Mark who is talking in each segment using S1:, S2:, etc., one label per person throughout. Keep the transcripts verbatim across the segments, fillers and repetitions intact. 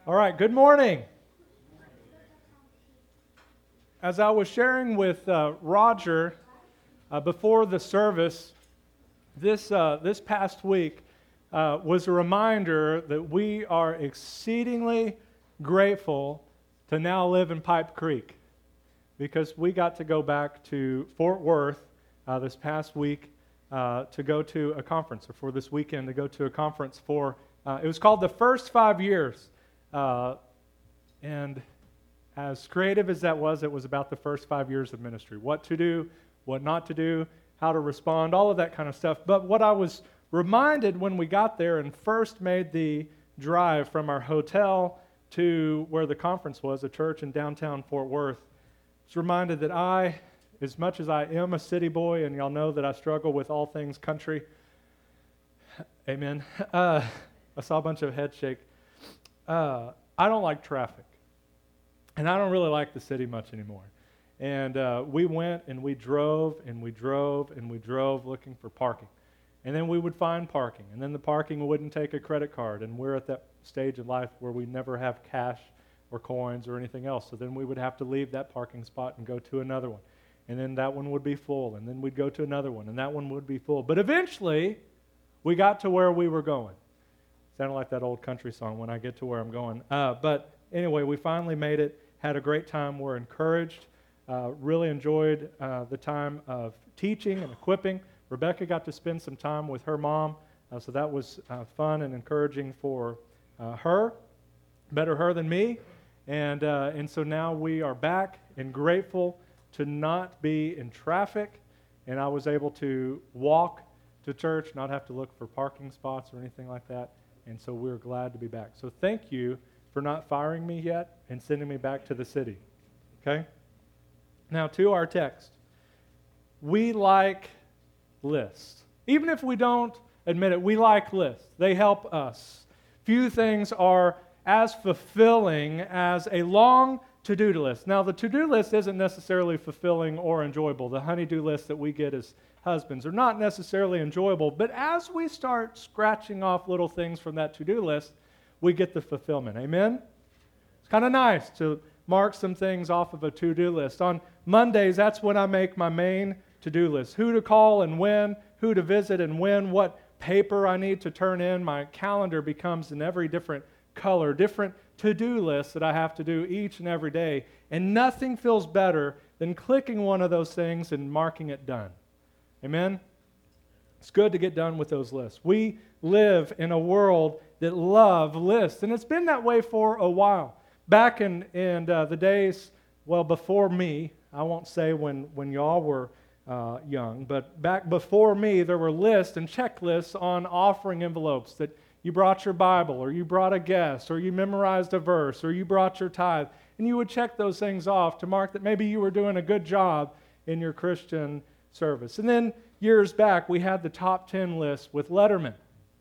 S1: All right, good morning. As I was sharing with uh, Roger uh, before the service, this, uh, this past week uh, was a reminder that we are exceedingly grateful to now live in Pipe Creek, because we got to go back to Fort Worth uh, this past week uh, to go to a conference, or for this weekend to go to a conference for, uh, it was called The First Five Years. Uh, and as creative as that was, it was about the first five years of ministry. What to do, what not to do, how to respond, all of that kind of stuff. But what I was reminded when we got there and first made the drive from our hotel to where the conference was, a church in downtown Fort Worth, I was reminded that I, as much as I am a city boy, and y'all know that I struggle with all things country, amen, uh, I saw a bunch of head shake. Uh, I don't like traffic, and I don't really like the city much anymore. And uh, we went and we drove and we drove and we drove looking for parking. And then we would find parking, and then the parking wouldn't take a credit card, and we're at that stage in life where we never have cash or coins or anything else. So then we would have to leave that parking spot and go to another one. And then that one would be full, and then we'd go to another one, and that one would be full. But eventually, we got to where we were going. Sounded like that old country song, When I Get to Where I'm Going. Uh, but anyway, we finally made it, had a great time. We're encouraged, uh, really enjoyed uh, the time of teaching and equipping. Rebecca got to spend some time with her mom, uh, so that was uh, fun and encouraging for uh, her, better her than me. And, uh, and so now we are back and grateful to not be in traffic, and I was able to walk to church, not have to look for parking spots or anything like that. And so we're glad to be back. So thank you for not firing me yet and sending me back to the city. Okay? Now to our text. We like lists. Even if we don't admit it, we like lists. They help us. Few things are as fulfilling as a long to-do list. Now the to-do list isn't necessarily fulfilling or enjoyable. The honey-do list that we get as husbands are not necessarily enjoyable, but as we start scratching off little things from that to-do list, we get the fulfillment. Amen? It's kind of nice to mark some things off of a to-do list. On Mondays, that's when I make my main to-do list. Who to call and when, who to visit and when, what paper I need to turn in. My calendar becomes in every different color, different to-do lists that I have to do each and every day. And nothing feels better than clicking one of those things and marking it done. Amen? It's good to get done with those lists. We live in a world that love lists, and it's been that way for a while. Back in, in uh, the days, well, before me, I won't say when, when y'all were uh, young, but back before me, there were lists and checklists on offering envelopes that you brought your Bible, or you brought a guest, or you memorized a verse, or you brought your tithe, and you would check those things off to mark that maybe you were doing a good job in your Christian service. And then years back, we had the top ten list with Letterman,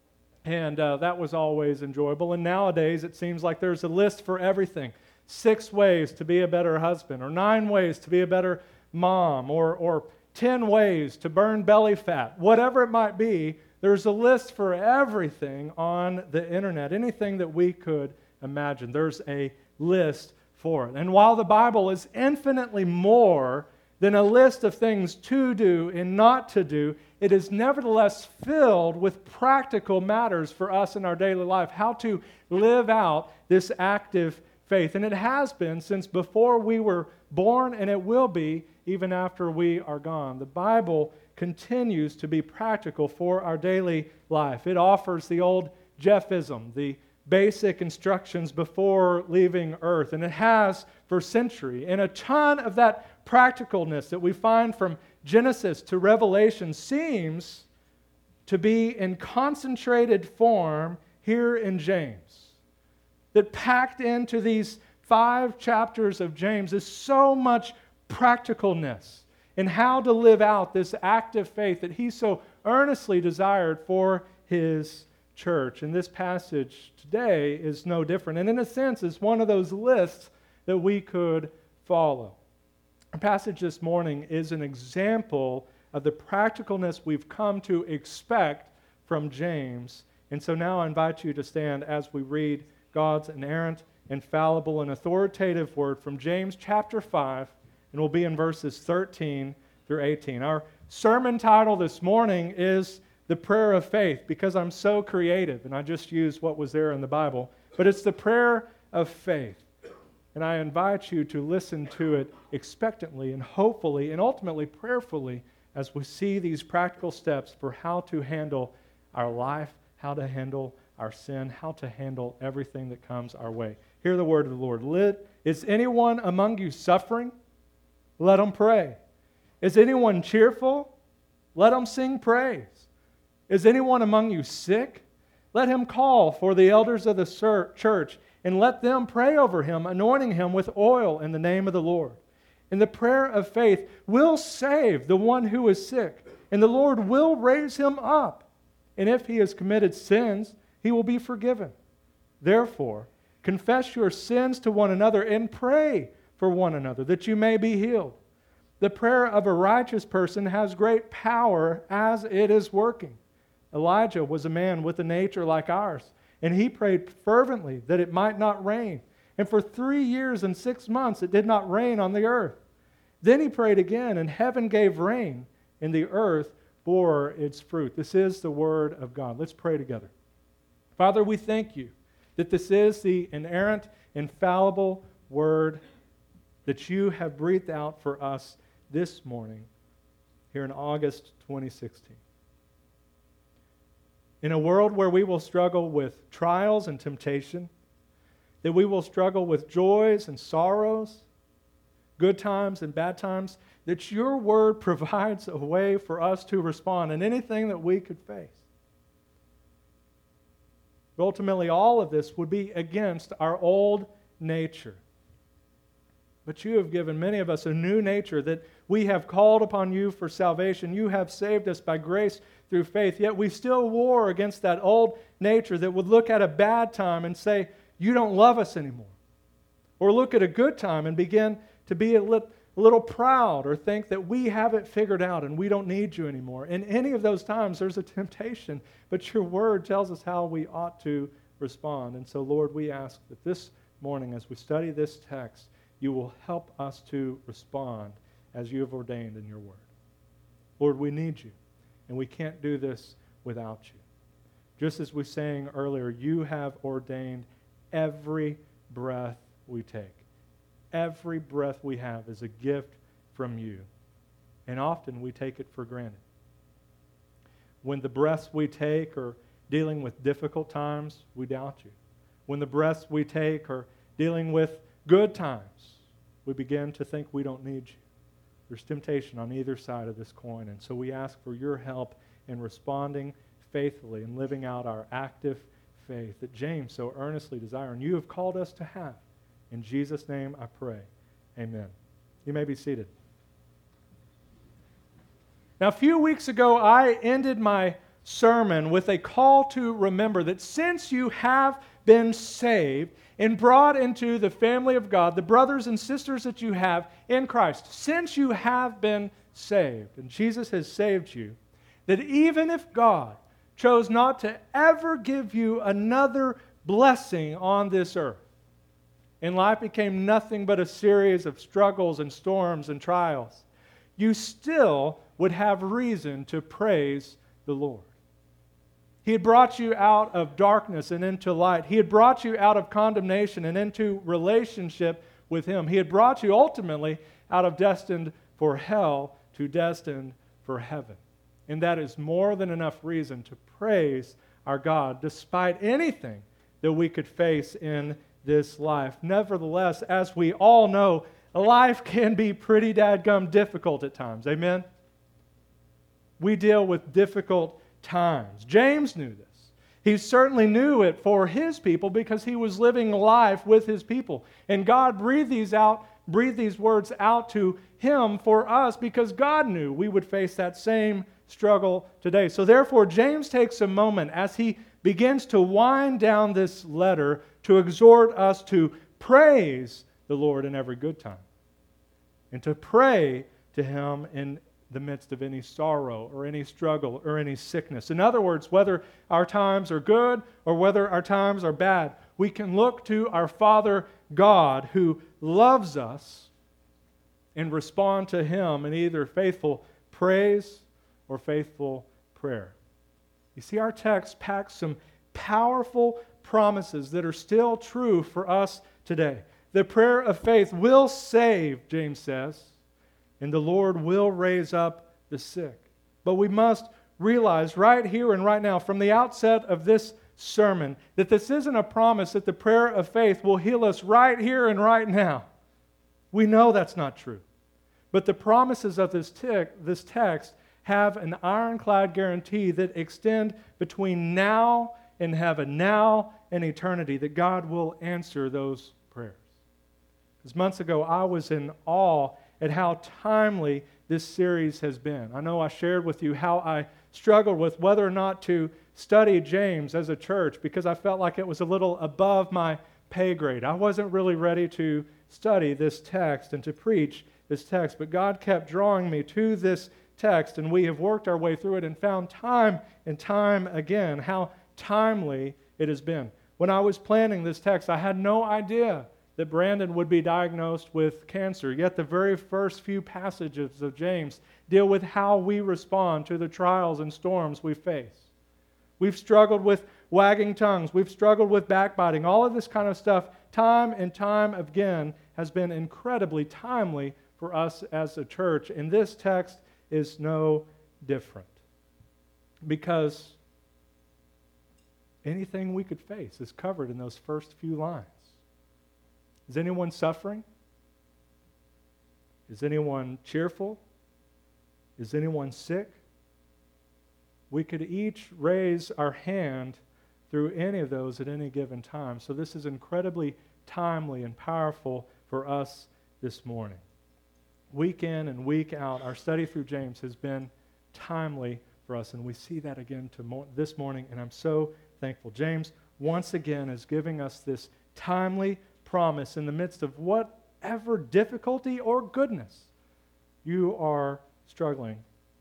S1: and uh, that was always enjoyable. And nowadays, it seems like there's a list for everything. Six ways to be a better husband, or nine ways to be a better mom, or, or ten ways to burn belly fat. Whatever it might be, there's a list for everything on the internet, anything that we could imagine. There's a list for it. And while the Bible is infinitely more than a list of things to do and not to do, it is nevertheless filled with practical matters for us in our daily life, how to live out this active faith. And it has been since before we were born, and it will be even after we are gone. The Bible continues to be practical for our daily life. It offers the old Jeffism, the basic instructions before leaving earth, and it has for centuries. And a ton of that practicalness that we find from Genesis to Revelation seems to be in concentrated form here in James. That packed into these five chapters of James is so much practicalness in how to live out this active faith that he so earnestly desired for his church. And this passage today is no different. And in a sense, is one of those lists that we could follow. Our passage this morning is an example of the practicalness we've come to expect from James. And so now I invite you to stand as we read God's inerrant, infallible, and authoritative word from James chapter five, and we'll be in verses thirteen through eighteen. Our sermon title this morning is the prayer of faith, because I'm so creative, and I just used what was there in the Bible, but it's the prayer of faith. And I invite you to listen to it expectantly and hopefully and ultimately prayerfully as we see these practical steps for how to handle our life, how to handle our sin, how to handle everything that comes our way. Hear the word of the Lord. Is anyone among you suffering? Let him pray. Is anyone cheerful? Let him sing praise. Is anyone among you sick? Let him call for the elders of the church, and let them pray over him, anointing him with oil in the name of the Lord. And the prayer of faith will save the one who is sick, and the Lord will raise him up. And if he has committed sins, he will be forgiven. Therefore, confess your sins to one another and pray for one another, that you may be healed. The prayer of a righteous person has great power as it is working. Elijah was a man with a nature like ours, and he prayed fervently that it might not rain. And for three years and six months it did not rain on the earth. Then he prayed again, and heaven gave rain, and the earth bore its fruit. This is the word of God. Let's pray together. Father, we thank you that this is the inerrant, infallible word that you have breathed out for us this morning here in August twenty sixteen. In a world where we will struggle with trials and temptation, that we will struggle with joys and sorrows, good times and bad times, that your word provides a way for us to respond in anything that we could face. But ultimately, all of this would be against our old nature. But you have given many of us a new nature, that we have called upon you for salvation. You have saved us by grace through faith, yet we still war against that old nature that would look at a bad time and say, you don't love us anymore. Or look at a good time and begin to be a little proud or think that we have it figured out and we don't need you anymore. In any of those times, there's a temptation, but your word tells us how we ought to respond. And so, Lord, we ask that this morning, as we study this text, you will help us to respond as you have ordained in your word. Lord, we need you, and we can't do this without you. Just as we sang earlier, you have ordained every breath we take. Every breath we have is a gift from you, and often we take it for granted. When the breaths we take are dealing with difficult times, we doubt you. When the breaths we take are dealing with good times, we begin to think we don't need you. There's temptation on either side of this coin, and so we ask for your help in responding faithfully and living out our active faith that James so earnestly desired, and you have called us to have. In Jesus' name I pray. Amen. You may be seated. Now, a few weeks ago, I ended my sermon with a call to remember that since you have been saved and brought into the family of God, the brothers and sisters that you have in Christ, since you have been saved, and Jesus has saved you, that even if God chose not to ever give you another blessing on this earth, and life became nothing but a series of struggles and storms and trials, you still would have reason to praise the Lord. He had brought you out of darkness and into light. He had brought you out of condemnation and into relationship with Him. He had brought you ultimately out of destined for hell to destined for heaven. And that is more than enough reason to praise our God despite anything that we could face in this life. Nevertheless, as we all know, life can be pretty dadgum difficult at times. Amen? We deal with difficult times. James knew this. He certainly knew it for his people because he was living life with his people. And God breathed these out, breathed these words out to him for us because God knew we would face that same struggle today. So therefore, James takes a moment as he begins to wind down this letter to exhort us to praise the Lord in every good time and to pray to Him in the midst of any sorrow or any struggle or any sickness. In other words, whether our times are good or whether our times are bad, we can look to our Father God who loves us and respond to Him in either faithful praise or faithful prayer. You see, our text packs some powerful promises that are still true for us today. The prayer of faith will save, James says, and the Lord will raise up the sick. But we must realize right here and right now, from the outset of this sermon, that this isn't a promise that the prayer of faith will heal us right here and right now. We know that's not true. But the promises of this, te- this text have an ironclad guarantee that extend between now and heaven, now and eternity, that God will answer those prayers. Because months ago, I was in awe at how timely this series has been. I know I shared with you how I struggled with whether or not to study James as a church because I felt like it was a little above my pay grade. I wasn't really ready to study this text and to preach this text, but God kept drawing me to this text, and we have worked our way through it and found time and time again how timely it has been. When I was planning this text, I had no idea that Brandon would be diagnosed with cancer, yet the very first few passages of James deal with how we respond to the trials and storms we face. We've struggled with wagging tongues. We've struggled with backbiting. All of this kind of stuff, time and time again, has been incredibly timely for us as a church, and this text is no different. Because anything we could face is covered in those first few lines. Is anyone suffering? Is anyone cheerful? Is anyone sick? We could each raise our hand through any of those at any given time. So this is incredibly timely and powerful for us this morning. Week in and week out, our study through James has been timely for us, and we see that again to mo- this morning, and I'm so thankful. James, once again, is giving us this timely promise in the midst of whatever difficulty or goodness you are struggling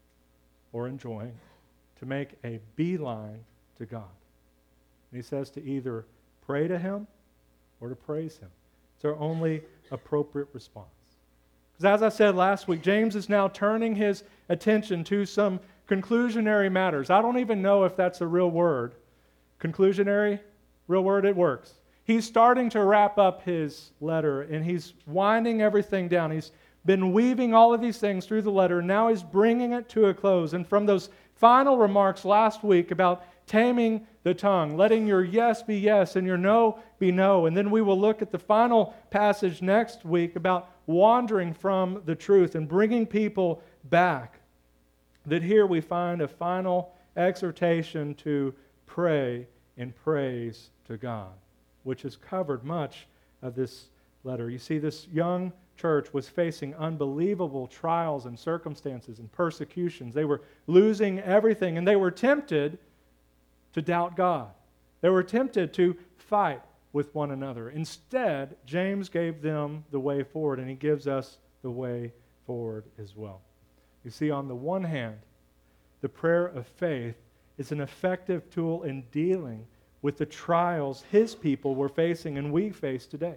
S1: or enjoying, to make a beeline to God. And he says to either pray to Him or to praise Him. It's our only appropriate response. Because as I said last week, James is now turning his attention to some conclusionary matters. I don't even know if that's a real word. Conclusionary, real word, it works. He's starting to wrap up his letter, and he's winding everything down. He's been weaving all of these things through the letter, and now he's bringing it to a close. And from those final remarks last week about taming the tongue, letting your yes be yes and your no be no, and then we will look at the final passage next week about wandering from the truth and bringing people back, that here we find a final exhortation to pray and praise to God, which has covered much of this letter. You see, this young church was facing unbelievable trials and circumstances and persecutions. They were losing everything, and they were tempted to doubt God. They were tempted to fight with one another. Instead, James gave them the way forward, and he gives us the way forward as well. You see, on the one hand, the prayer of faith is an effective tool in dealing with the trials his people were facing and we face today.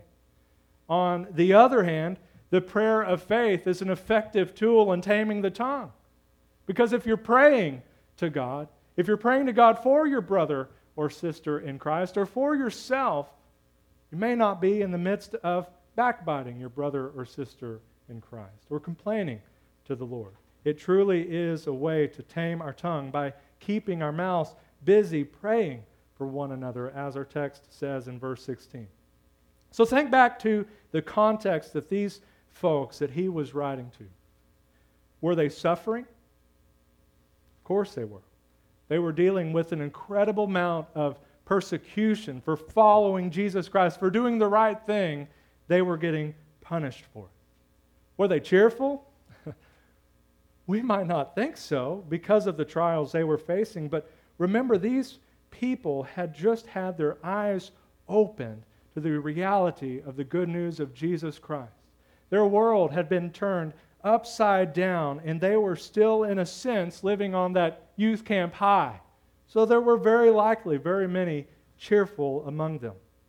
S1: On the other hand, the prayer of faith is an effective tool in taming the tongue. Because if you're praying to God, if you're praying to God for your brother or sister in Christ or for yourself, you may not be in the midst of backbiting your brother or sister in Christ or complaining to the Lord. It truly is a way to tame our tongue by keeping our mouths busy praying for one another, as our text says in verse sixteen. So think back to the context that these folks that he was writing to. Were they suffering? Of course they were. They were dealing with an incredible amount of persecution for following Jesus Christ, for doing the right thing. They were getting punished for it. Were they cheerful? We might not think so because of the trials they were facing, but remember, these people had just had their eyes opened to the reality of the good news of Jesus Christ. Their world had been turned upside down, and they were still, in a sense, living on that youth camp high. So there were very likely very many cheerful among them.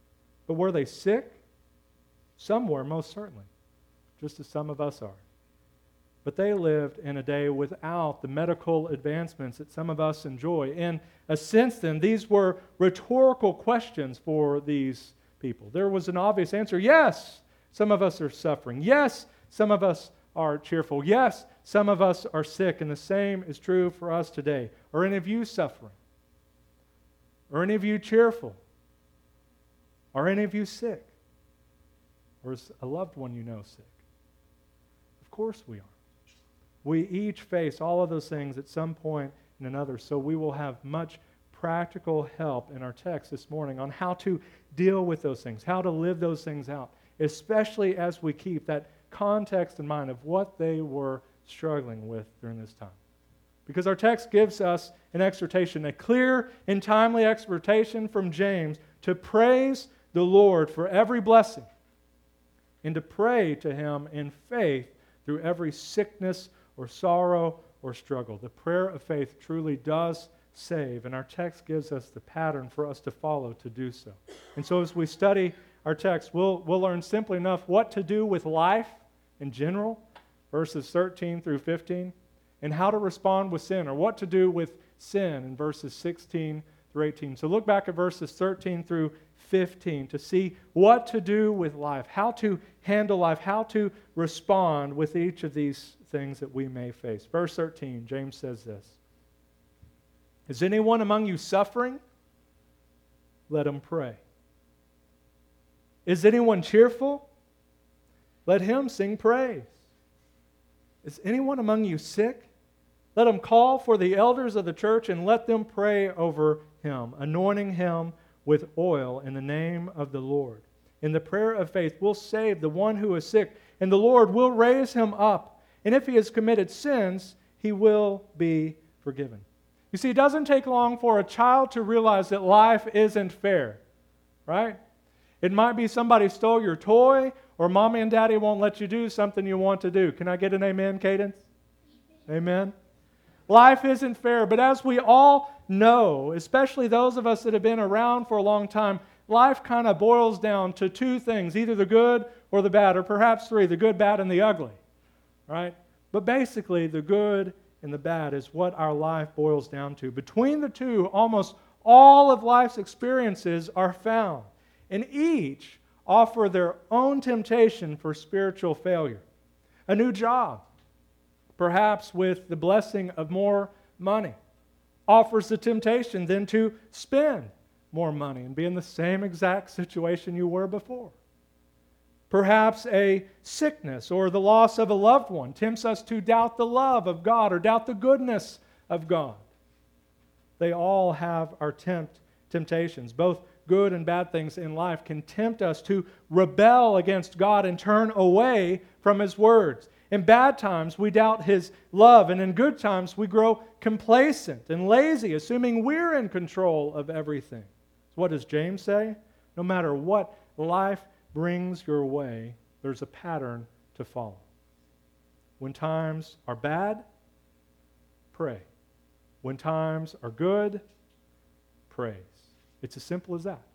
S1: But were they sick? Some were, most certainly, just as some of us are. But they lived in a day without the medical advancements that some of us enjoy. In a sense, then, these were rhetorical questions for these people. There was an obvious answer. Yes, some of us are suffering. Yes, some of us are cheerful. Yes, some of us are sick. And the same is true for us today. Are any of you suffering? Are any of you cheerful? Are any of you sick? Or is a loved one you know sick? Of course we are. We each face all of those things at some point and another, so we will have much practical help in our text this morning on how to deal with those things, how to live those things out, especially as we keep that context in mind of what they were struggling with during this time. Because our text gives us an exhortation, a clear and timely exhortation from James to praise the Lord for every blessing and to pray to Him in faith through every sickness or sorrow or struggle. The prayer of faith truly does save, and our text gives us the pattern for us to follow to do so. And so as we study our text, we'll, we'll learn simply enough what to do with life in general, verses thirteen through fifteen, and how to respond with sin, or what to do with sin in verses sixteen through eighteen. So look back at verses thirteen through fifteen to see what to do with life, how to handle life, how to respond with each of these things that we may face. Verse thirteen, James says this: Is anyone among you suffering? Let him pray. Is anyone cheerful? Let him sing praise. Is anyone among you sick? Let him call for the elders of the church and let them pray over him, anointing him with oil in the name of the Lord. And the prayer of faith will save the one who is sick, and the Lord will raise him up. And if he has committed sins, he will be forgiven. You see, it doesn't take long for a child to realize that life isn't fair, right? It might be somebody stole your toy, or mommy and daddy won't let you do something you want to do. Can I get an amen, Cadence? Amen? Life isn't fair, but as we all know, especially those of us that have been around for a long time, life kind of boils down to two things, either the good or the bad, or perhaps three, the good, bad, and the ugly, right? But basically, the good and the bad is what our life boils down to. Between the two, almost all of life's experiences are found, and each offer their own temptation for spiritual failure. A new job, perhaps with the blessing of more money, offers the temptation then to spend more money and be in the same exact situation you were before. Perhaps a sickness or the loss of a loved one tempts us to doubt the love of God or doubt the goodness of God. They all have our tempt temptations. Both good and bad things in life can tempt us to rebel against God and turn away from His words. In bad times, we doubt His love, and in good times, we grow complacent and lazy, assuming we're in control of everything. So what does James say? No matter what life brings your way, there's a pattern to follow. When times are bad, pray. When times are good, praise. It's as simple as that.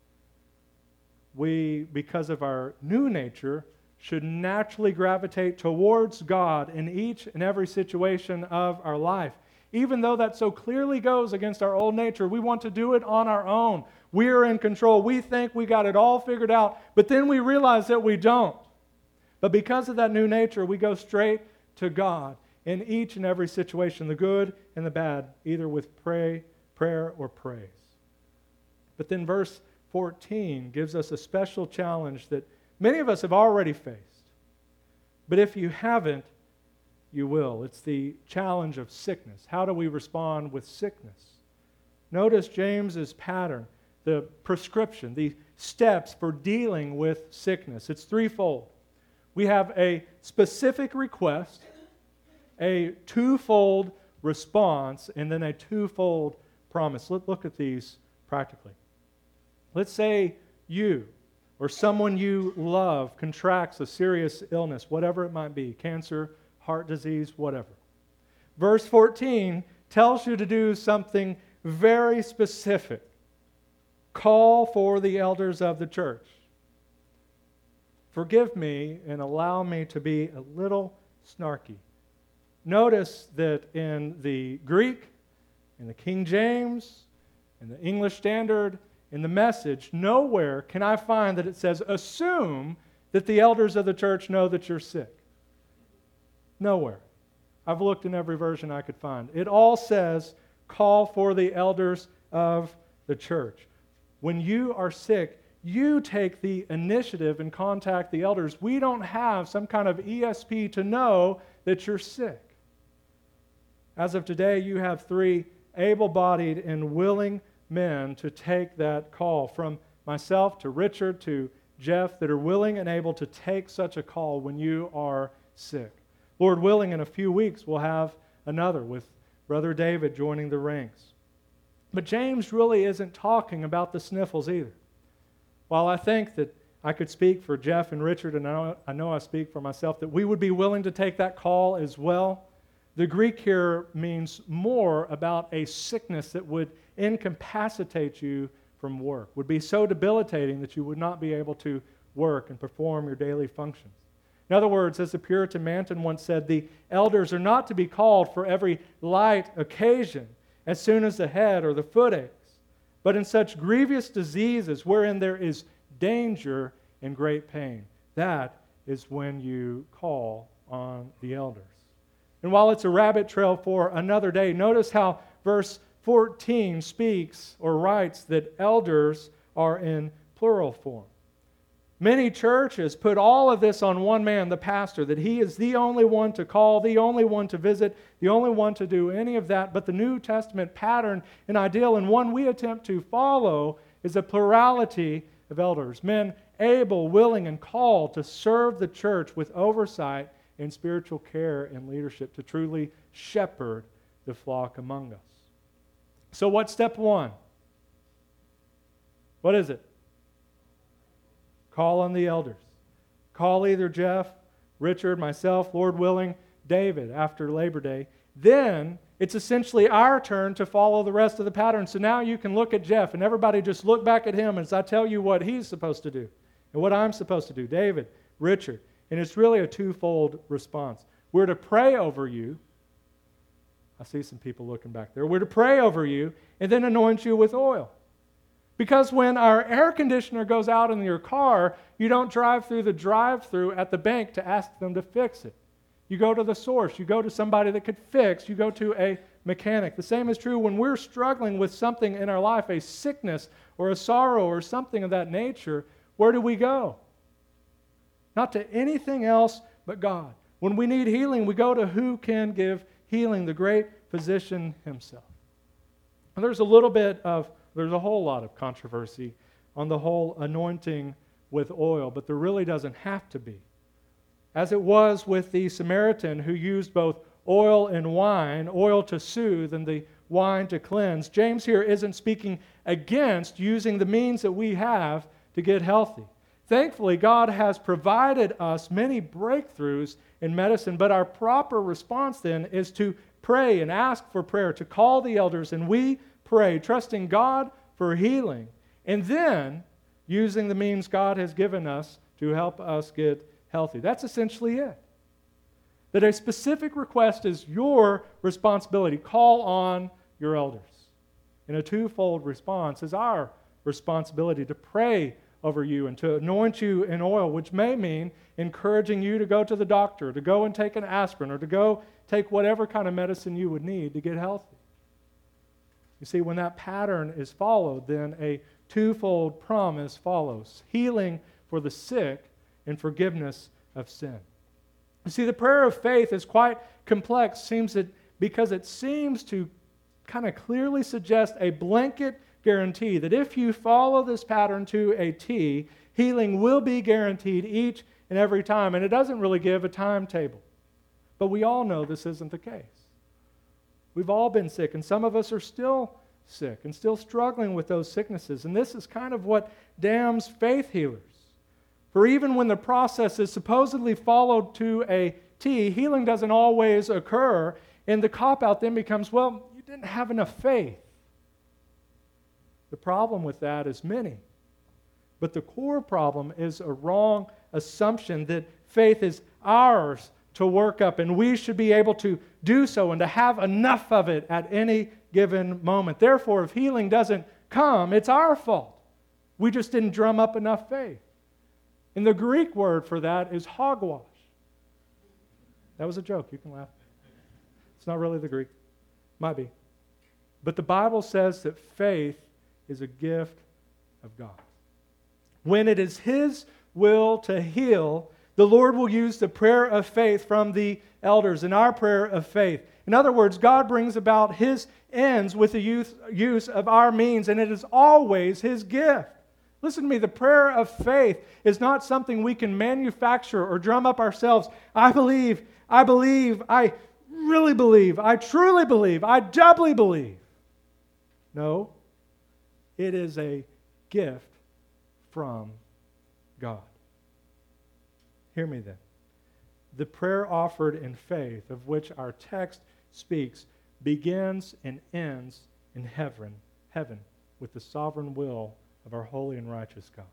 S1: We, because of our new nature, should naturally gravitate towards God in each and every situation of our life. Even though that so clearly goes against our old nature, we want to do it on our own. We're in control. We think we got it all figured out, but then we realize that we don't. But because of that new nature, we go straight to God in each and every situation, the good and the bad, either with pray, prayer or praise. But then verse fourteen gives us a special challenge that many of us have already faced. But if you haven't, you will. It's the challenge of sickness. How do we respond with sickness? Notice James's pattern, the prescription, the steps for dealing with sickness. It's threefold. We have a specific request, a twofold response, and then a twofold promise. Let's look at these practically. Let's say you or someone you love contracts a serious illness, whatever it might be, cancer, heart disease, whatever. Verse fourteen tells you to do something very specific. call for the elders of the church. Forgive me and allow me to be a little snarky. Notice that in the Greek, in the King James, in the English Standard, in the Message, nowhere can I find that it says, assume that the elders of the church know that you're sick. Nowhere. I've looked in every version I could find. It all says, call for the elders of the church. When you are sick, you take the initiative and contact the elders. We don't have some kind of E S P to know that you're sick. As of today, you have three able-bodied and willing men to take that call, from myself to Richard to Jeff, that are willing and able to take such a call when you are sick. Lord willing, in a few weeks, we'll have another with Brother David joining the ranks. But James really isn't talking about the sniffles either. While I think that I could speak for Jeff and Richard, and I know, I know I speak for myself, that we would be willing to take that call as well, the Greek here means more about a sickness that would incapacitate you from work, would be so debilitating that you would not be able to work and perform your daily functions. In other words, as the Puritan Manton once said, the elders are not to be called for every light occasion, as soon as the head or the foot aches, but in such grievous diseases wherein there is danger and great pain. That is when you call on the elders. And while it's a rabbit trail for another day, notice how verse fourteen speaks or writes that elders are in plural form. Many churches put all of this on one man, the pastor, that he is the only one to call, the only one to visit, the only one to do any of that. But the New Testament pattern and ideal, and one we attempt to follow, is a plurality of elders, men able, willing, and called to serve the church with oversight and spiritual care and leadership, to truly shepherd the flock among us. So what's step one? What is it? Call on the elders. Call either Jeff, Richard, myself, Lord willing, David after Labor Day. Then it's essentially our turn to follow the rest of the pattern. So now you can look at Jeff and everybody just look back at him as I tell you what he's supposed to do and what I'm supposed to do. David, Richard. And it's really a twofold response. We're to pray over you. I see some people looking back there. We're to pray over you and then anoint you with oil. Because when our air conditioner goes out in your car, you don't drive through the drive-through at the bank to ask them to fix it. You go to the source. You go to somebody that could fix. You go to a mechanic. The same is true when we're struggling with something in our life, a sickness or a sorrow or something of that nature. Where do we go? Not to anything else but God. When we need healing, we go to who can give healing, the great physician himself. And there's a little bit of There's a whole lot of controversy on the whole anointing with oil, but there really doesn't have to be. As it was with the Samaritan who used both oil and wine, oil to soothe and the wine to cleanse, James here isn't speaking against using the means that we have to get healthy. Thankfully, God has provided us many breakthroughs in medicine, but our proper response then is to pray and ask for prayer, to call the elders, and we pray, trusting God for healing, and then using the means God has given us to help us get healthy. That's essentially it. That a specific request is your responsibility. Call on your elders. And a twofold response is our responsibility to pray over you and to anoint you in oil, which may mean encouraging you to go to the doctor, to go and take an aspirin, or to go take whatever kind of medicine you would need to get healthy. You see, when that pattern is followed, then a twofold promise follows: healing for the sick and forgiveness of sin. You see, the prayer of faith is quite complex, seems that because it seems to kind of clearly suggest a blanket guarantee that if you follow this pattern to a T, healing will be guaranteed each and every time. And it doesn't really give a timetable. But we all know this isn't the case. We've all been sick, and some of us are still sick and still struggling with those sicknesses. And this is kind of what damns faith healers. For even when the process is supposedly followed to a T, healing doesn't always occur, and the cop-out then becomes, well, you didn't have enough faith. The problem with that is many. But the core problem is a wrong assumption that faith is ours to work up, and we should be able to do so and to have enough of it at any given moment. Therefore, if healing doesn't come, it's our fault. We just didn't drum up enough faith. And the Greek word for that is hogwash. That was a joke. You can laugh. It's not really the Greek. Might be. But the Bible says that faith is a gift of God. When it is His will to heal, the Lord will use the prayer of faith from the elders and our prayer of faith. In other words, God brings about His ends with the use, use of our means, and it is always His gift. Listen to me, the prayer of faith is not something we can manufacture or drum up ourselves. I believe, I believe, I really believe, I truly believe, I doubly believe. No, it is a gift from God. Hear me then. The prayer offered in faith, of which our text speaks, begins and ends in heaven, heaven with the sovereign will of our holy and righteous God.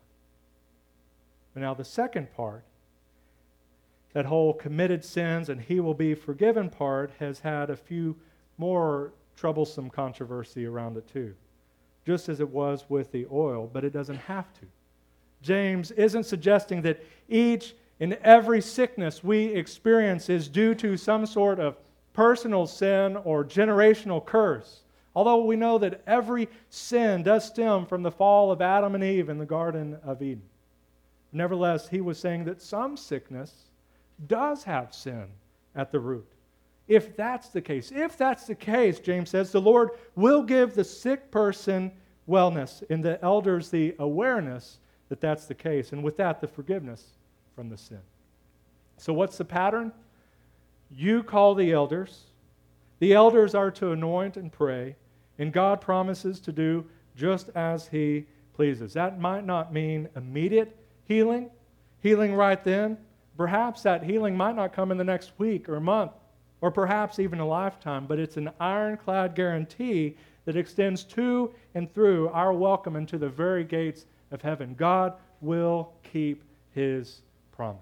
S1: But now the second part, that whole committed sins and he will be forgiven part, has had a few more troublesome controversy around it too, just as it was with the oil, but it doesn't have to. James isn't suggesting that each and every sickness we experience is due to some sort of personal sin or generational curse, although we know that every sin does stem from the fall of Adam and Eve in the Garden of Eden. Nevertheless, he was saying that some sickness does have sin at the root. If that's the case, if that's the case, James says, the Lord will give the sick person wellness, and the elders the awareness that that's the case, and with that, the forgiveness from the sin. So what's the pattern? You call the elders. The elders are to anoint and pray, and God promises to do just as He pleases. That might not mean immediate healing, healing right then. Perhaps that healing might not come in the next week or month, or perhaps even a lifetime, but it's an ironclad guarantee that extends to and through our welcome into the very gates of heaven. God will keep His promise.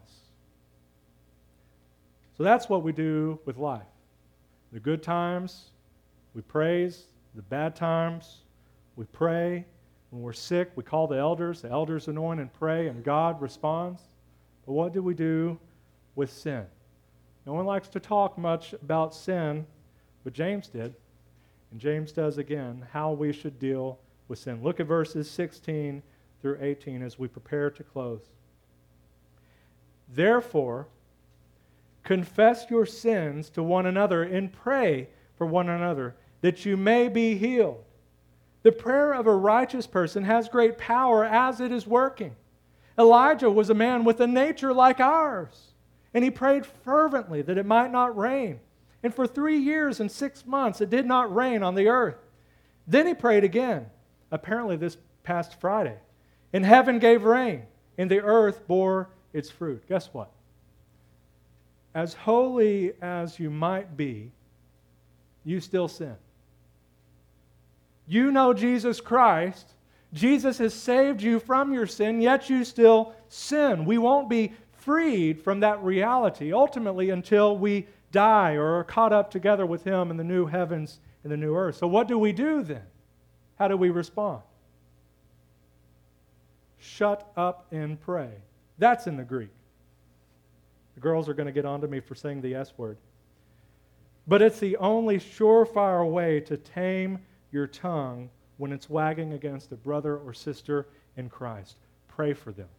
S1: So that's what we do with life. The good times, we praise. The bad times, we pray. When we're sick, we call the elders. The elders anoint and pray, and God responds. But what do we do with sin? No one likes to talk much about sin, but James did. And James does again how we should deal with sin. Look at verses sixteen through eighteen as we prepare to close. Therefore, confess your sins to one another and pray for one another, that you may be healed. The prayer of a righteous person has great power as it is working. Elijah was a man with a nature like ours, and he prayed fervently that it might not rain. And for three years and six months it did not rain on the earth. Then he prayed again, apparently this past Friday, and heaven gave rain, and the earth bore its fruit. Guess what? As holy as you might be, you still sin. You know Jesus Christ. Jesus has saved you from your sin, yet you still sin. We won't be freed from that reality ultimately until we die or are caught up together with Him in the new heavens and the new earth. So what do we do then? How do we respond? Shut up and pray. That's in the Greek. The girls are going to get on to me for saying the S word. But it's the only surefire way to tame your tongue when it's wagging against a brother or sister in Christ. Pray for them.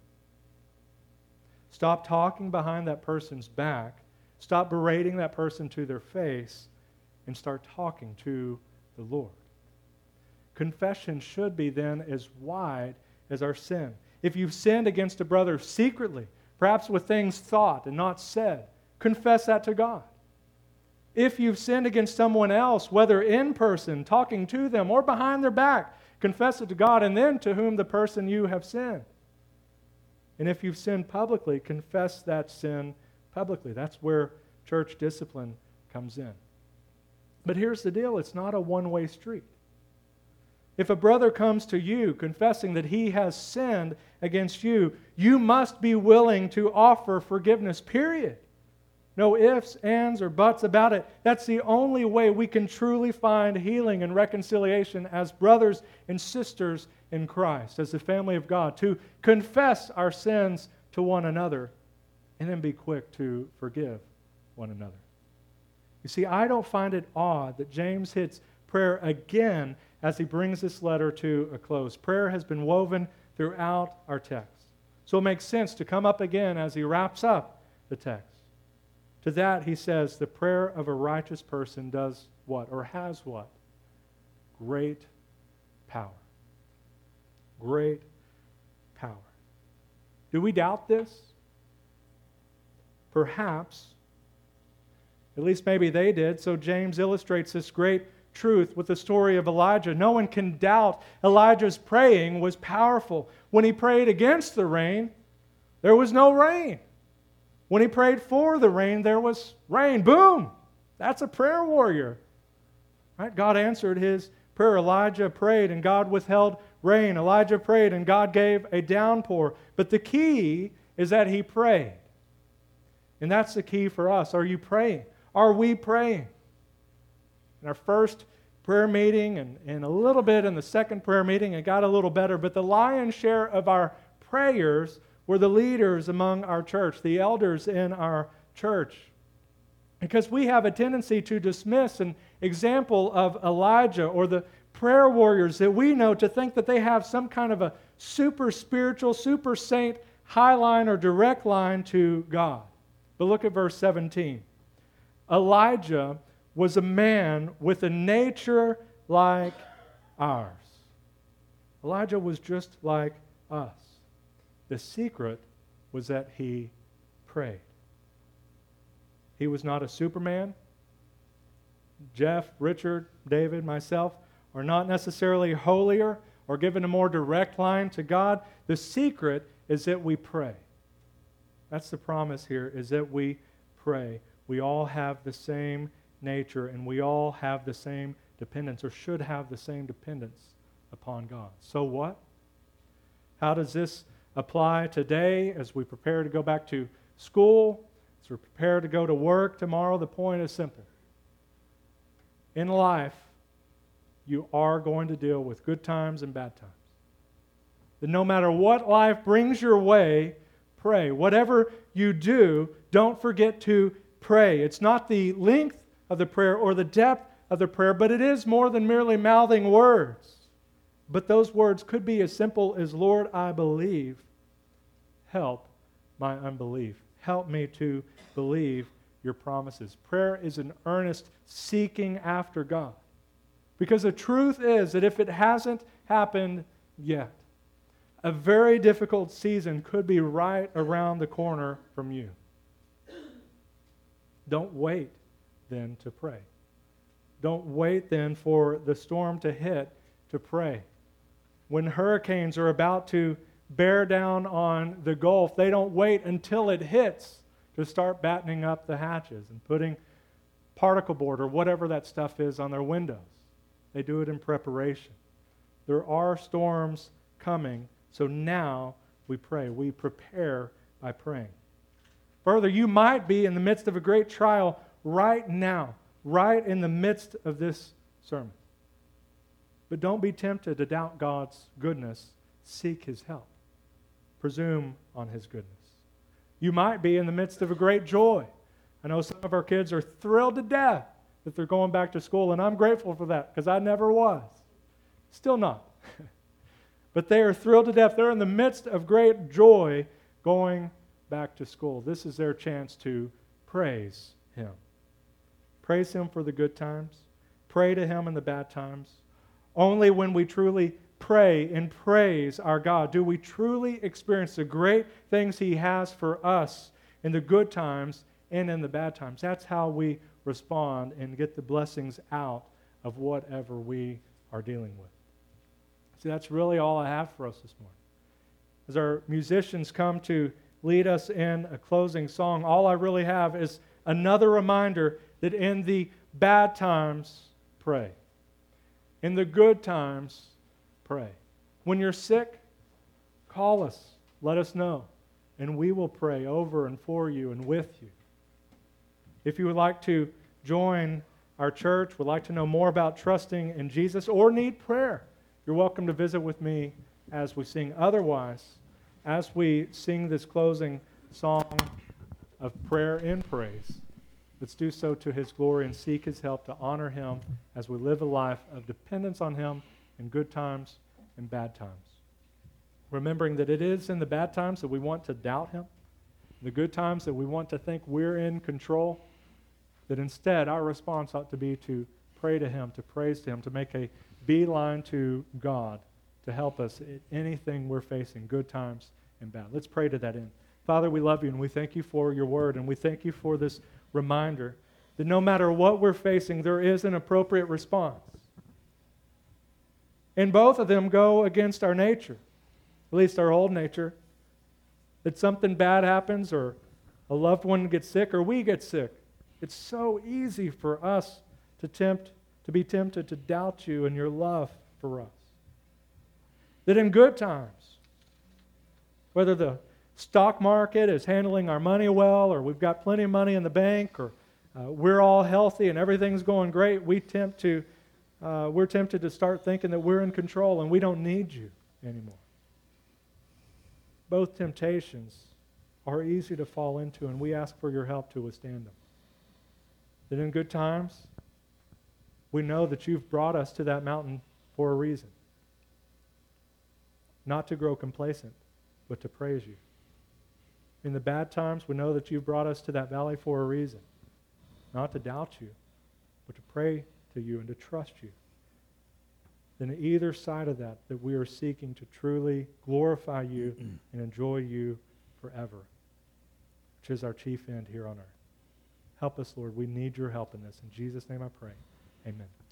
S1: Stop talking behind that person's back. Stop berating that person to their face and start talking to the Lord. Confession should be then as wide as our sin. If you've sinned against a brother secretly, perhaps with things thought and not said, confess that to God. If you've sinned against someone else, whether in person, talking to them, or behind their back, confess it to God and then to whom the person you have sinned. And if you've sinned publicly, confess that sin publicly. That's where church discipline comes in. But here's the deal. It's not a one-way street. If a brother comes to you confessing that he has sinned against you, you must be willing to offer forgiveness, period. No ifs, ands, or buts about it. That's the only way we can truly find healing and reconciliation as brothers and sisters in Christ, as the family of God, to confess our sins to one another and then be quick to forgive one another. You see, I don't find it odd that James hits prayer again as he brings this letter to a close. Prayer has been woven throughout our text. So it makes sense to come up again as he wraps up the text. To that, he says, the prayer of a righteous person does what? Or has what? Great power. Great power. Do we doubt this? Perhaps. At least maybe they did. So James illustrates this great truth with the story of Elijah. No one can doubt Elijah's praying was powerful. When he prayed against the rain, there was no rain. When he prayed for the rain, there was rain. Boom! That's a prayer warrior. Right? God answered his prayer. Elijah prayed and God withheld rain. Elijah prayed and God gave a downpour. But the key is that he prayed. And that's the key for us. Are you praying? Are we praying? In our first prayer meeting and, and a little bit in the second prayer meeting, it got a little better. But the lion's share of our prayers were the leaders among our church, the elders in our church. Because we have a tendency to dismiss an example of Elijah or the prayer warriors that we know, to think that they have some kind of a super spiritual, super saint high line or direct line to God. But look at verse seventeen. Elijah was a man with a nature like ours. Elijah was just like us. The secret was that he prayed. He was not a Superman. Jeff, Richard, David, myself are not necessarily holier or given a more direct line to God. The secret is that we pray. That's the promise here, is that we pray. We all have the same nature and we all have the same dependence, or should have the same dependence upon God. So what? How does this apply today as we prepare to go back to school, as we prepare to go to work tomorrow? The point is simple. In life, you are going to deal with good times and bad times. That no matter what life brings your way, pray. Whatever you do, don't forget to pray. It's not the length of the prayer or the depth of the prayer, but it is more than merely mouthing words. But those words could be as simple as, Lord, I believe. Help my unbelief. Help me to believe your promises. Prayer is an earnest seeking after God. Because the truth is that if it hasn't happened yet, a very difficult season could be right around the corner from you. Don't wait then to pray. Don't wait then for the storm to hit to pray. When hurricanes are about to bear down on the Gulf, they don't wait until it hits to start battening up the hatches and putting particle board or whatever that stuff is on their windows. They do it in preparation. There are storms coming, so now we pray. We prepare by praying. Further, you might be in the midst of a great trial right now, right in the midst of this sermon. But don't be tempted to doubt God's goodness. Seek His help. Presume on His goodness. You might be in the midst of a great joy. I know some of our kids are thrilled to death that they're going back to school, and I'm grateful for that because I never was. Still not. But they are thrilled to death. They're in the midst of great joy going back to school. This is their chance to praise Him. Praise Him for the good times. Pray to Him in the bad times. Only when we truly pray and praise our God do we truly experience the great things He has for us in the good times and in the bad times. That's how we respond and get the blessings out of whatever we are dealing with. See, that's really all I have for us this morning. As our musicians come to lead us in a closing song, all I really have is another reminder that in the bad times, pray. In the good times, pray. When you're sick, call us. Let us know. And we will pray over and for you and with you. If you would like to join our church, would like to know more about trusting in Jesus, or need prayer, you're welcome to visit with me as we sing. Otherwise, as we sing this closing song of prayer and praise, let's do so to His glory and seek His help to honor Him as we live a life of dependence on Him in good times and bad times. Remembering that it is in the bad times that we want to doubt Him, the good times that we want to think we're in control, that instead our response ought to be to pray to Him, to praise to Him, to make a beeline to God to help us in anything we're facing, good times and bad. Let's pray to that end. Father, we love you and we thank you for your word, and we thank you for this reminder that no matter what we're facing, there is an appropriate response. And both of them go against our nature, at least our old nature, that something bad happens or a loved one gets sick or we get sick. It's so easy for us to tempt, to be tempted to doubt you and your love for us. That in good times, whether the stock market is handling our money well, or we've got plenty of money in the bank, or uh, we're all healthy and everything's going great, we tempt to, uh, we're tempted to start thinking that we're in control and we don't need you anymore. Both temptations are easy to fall into, and we ask for your help to withstand them. That in good times, we know that you've brought us to that mountain for a reason. Not to grow complacent, but to praise you. In the bad times, we know that you've brought us to that valley for a reason. Not to doubt you, but to pray to you and to trust you. Then either side of that, that we are seeking to truly glorify you and enjoy you forever, which is our chief end here on earth. Help us, Lord. We need your help in this. In Jesus' name I pray. Amen.